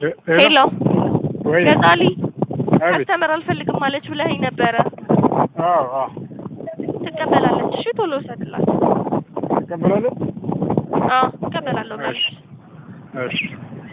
ሄሎ ወይ ገዛሊ አቤት አስተምር አልፈልግም ማለች ብለኸኝ ነበረ። አዎ ትቀበላለች? እሺ ቶሎ ሰድላት። ተቀበላለሁ አዎ እቀበላለሁ ብላለች። እሺ